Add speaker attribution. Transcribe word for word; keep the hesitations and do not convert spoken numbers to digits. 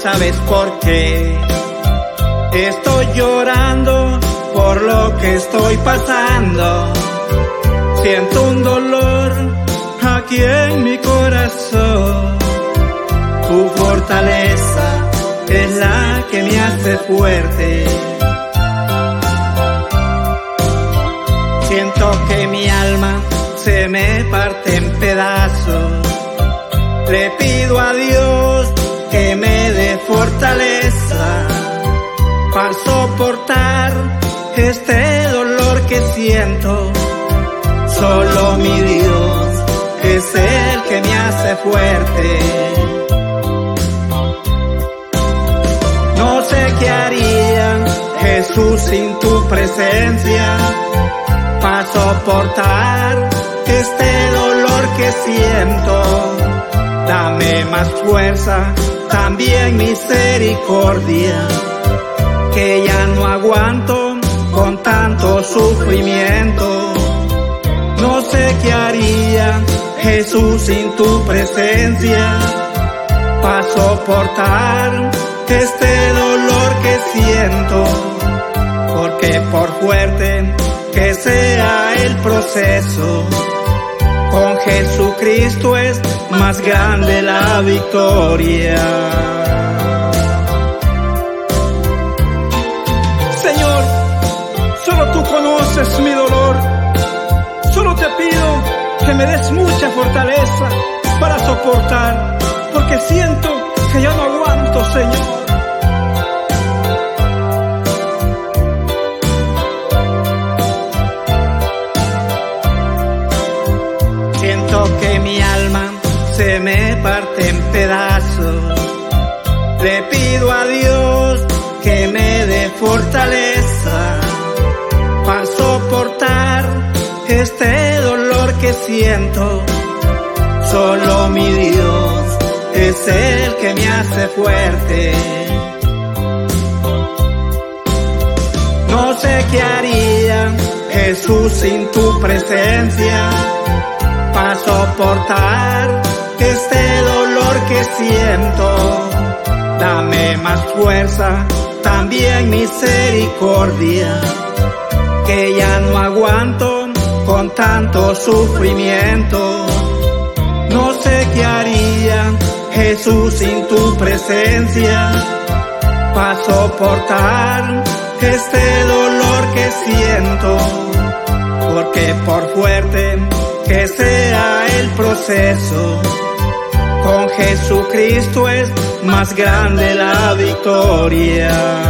Speaker 1: sabes por qué. Estoy llorando por lo que estoy pasando. Siento un dolor aquí en mi corazón. Tu fortaleza es la que me hace fuerte. Siento que mi alma se me parte en pedazos. Le pido a Dios que me dé fortaleza para soportar este dolor que siento. Solo mi Dios es el que me hace fuerte. No sé qué haría Jesús sin tu presencia para soportar este dolor que siento. Dame más fuerza, también misericordia, que ya no aguanto con tanto sufrimiento. No sé qué haría Jesús sin tu presencia para soportar este dolor que siento, porque por fuerte que sea el proceso, con Jesucristo es más grande la victoria.
Speaker 2: Señor, solo tú conoces mi dolor. Solo te pido que me des mucha fortaleza para soportar, porque siento que ya no aguanto, Señor.
Speaker 1: Siento que mi alma se me parte en pedazos. Le pido a Dios que me dé fortaleza para soportar este dolor que siento. Solo mi Dios es el que me hace fuerte. No sé qué haría Jesús sin tu presencia para soportar este dolor que siento. Dame más fuerza, también misericordia, que ya no aguanto con tanto sufrimiento. No sé qué haría Jesús sin tu presencia para soportar este dolor que siento, porque por fuerte que sea el proceso, con Jesucristo es más grande la victoria.